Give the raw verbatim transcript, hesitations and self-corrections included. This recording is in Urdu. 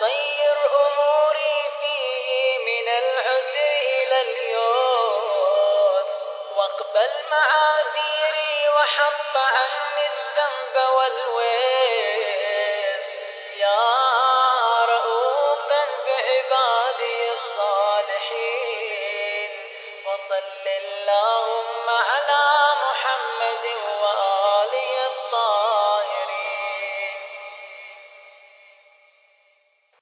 صير أموري فيه من العسر إلى اليسر، واقبل معاذيري وحط عني الذنب والويل.